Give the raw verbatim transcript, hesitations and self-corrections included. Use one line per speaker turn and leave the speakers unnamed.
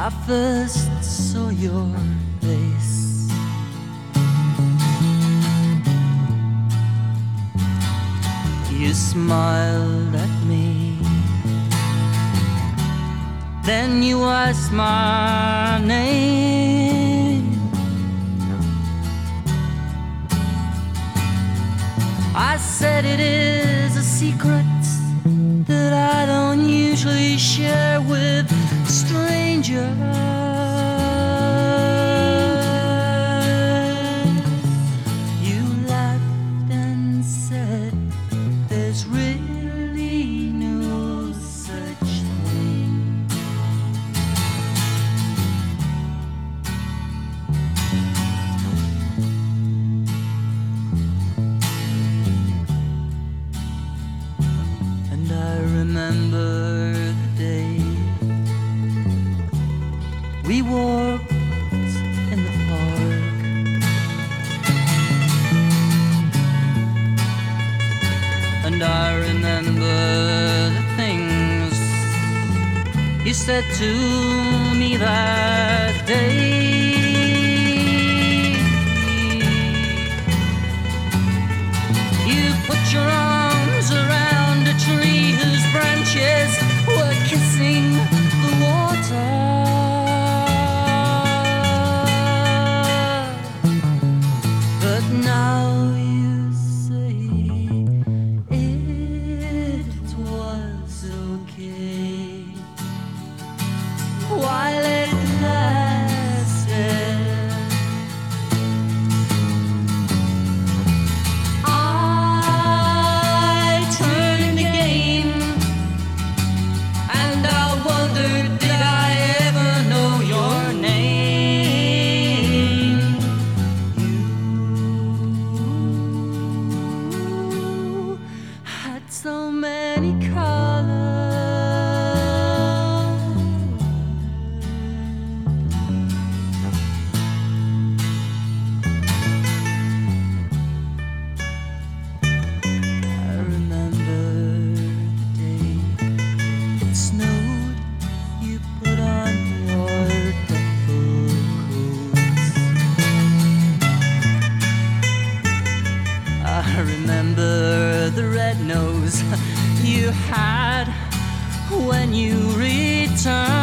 I first saw your face. You smiled at me, then you asked my name. I said it is a secret that I don't usually share with strangers. You laughed and said there's really no such thing. And I remember the day we walked in the park, and I remember the things you said to me that day. You put your arms around a tree whose branches were kissing the water. But now you say it was okay while it lasted. I turned again, and I wondered, did I ever know your name? You had so many colors. I remember the day it snowed. You put on your duffel coats. I remember the red nose you had when you returned.